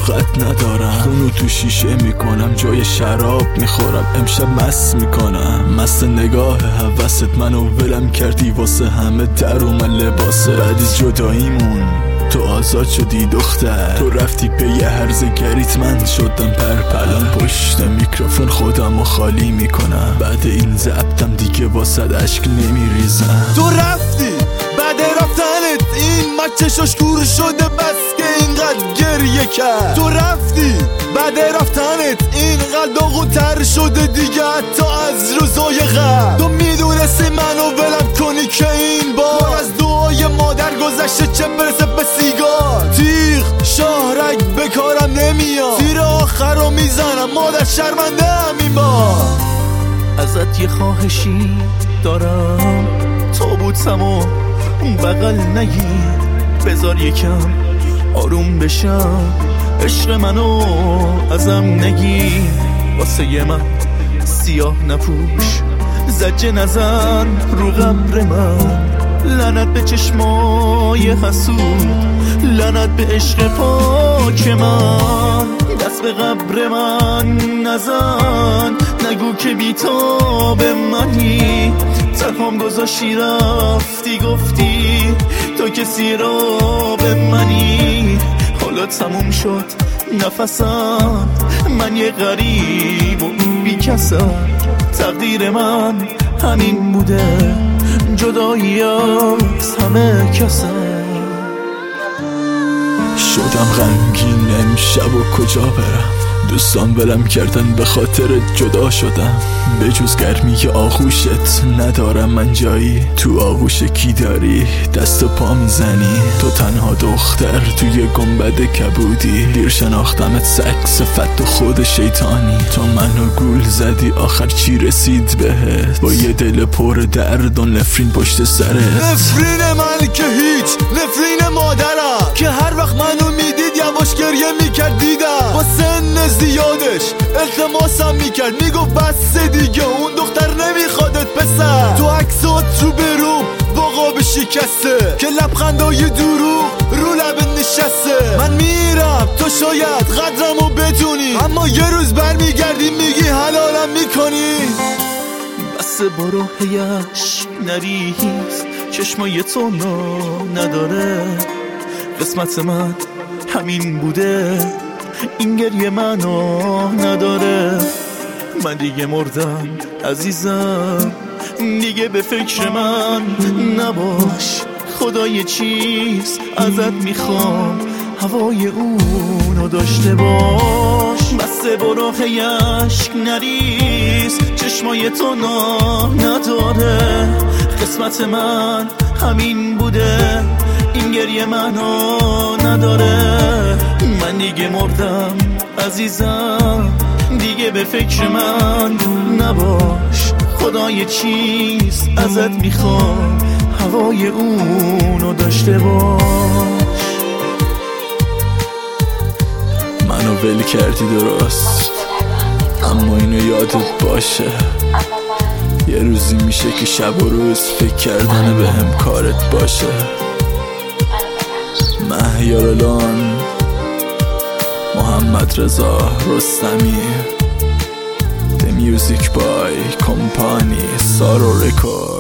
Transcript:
طاقت ندارم. خونو تو شیشه میکنم، جای شراب میخورم، امشب مست میکنم. مست نگاه هوست منو ولم کردی، واسه همه در اومد لباسه. بعد جداییمون تو آزاد شدی دختر، تو رفتی به یه هرزگریت، من شدم پرپلم. پشت میکروفون خودمو خالی میکنم، بعد این ضبطم دیگه واسه اشک نمیریزم. تو رفتی بعد رفتنت این مچشاش کور شده، بس که اینقدر گریه کرد. تو رفتی بعد رفتنت اینقدر داغون‌تر شده دیگه حتی از روزای قبل. تو میدونستی منو ولم کنی که این بار از دعای مادر گذشته، چه برسه به سیگار. تیغ شاهرگ به کارم نمیاد، تیر آخر رو میزنم، مادر شرمنده هم این بار. ازت یه خواهشی دارم، تابوتمو بغل نگیر، بذار یکم آروم بشم، عشق منو ازم نگیر. واسه من سیاه نپوش، زجه نزن رو قبر من، لعنت به چشمای حسود، لعنت به عشق پاک من. دست به قبر من نزن، نگو که بیتاب منی، تنهام گذاشتی رفتی گفتی تو کسی را به منی. حالا تموم شد نفسم، من یه غریب و بی کسم، تقدیر من همین بوده، جدایی از همه کسم. شدم غمگین امشب و کجا برم، دوستان ولم کردن به خاطر جدا شدم. به جز گرمی آغوشت ندارم من جایی، تو آغوش کی داری دست و پا میزنی. تو تنها دختر توی گنبد کبودی، دیر شناختمت سگ صفت و خود شیطانی. تو منو گول زدی آخر چی رسید بهت، با یه دل پر درد و نفرین پشت سرت. نفرین من که هیچ، نفرین مادرم که هر وقت منو میدید یواش گریه میکرد. دیدم با سن زیادش التماسم میکرد، میگفت بس دیگه اون دختر نمیخوادت پسر. تو عکسات رو بروم با قاب شکسته، که لبخندای دروغ رو لب نشسته. من میرم تو شاید قدرمو بدونی، اما یه روز برمیگردی میگی حلالم میکنی. بس برو هیش نریز، چشمای تو نداره، قسمت من همین بوده، این گریه منو نداره. من دیگه مردم عزیزم، دیگه به فکر من نباش. خدا یه چیز ازت میخوام، هوای اونو داشته باش. بس برو هیش نریز، چشمای تو نداره، قسمت من همین بوده، این گریه منو نداره. من دیگه مردم عزیزم، دیگه به فکر من نباش. خدا یه چیز ازت میخوام، هوای اونو داشته باش. منو ول کردی درست، اما اینو یادت باشه، یه روزی میشه که شب و روز فکر کردن به هم کارت باشه. مهیار الان، محمد رضا رستمی، The Music by Company، سارو رکورد.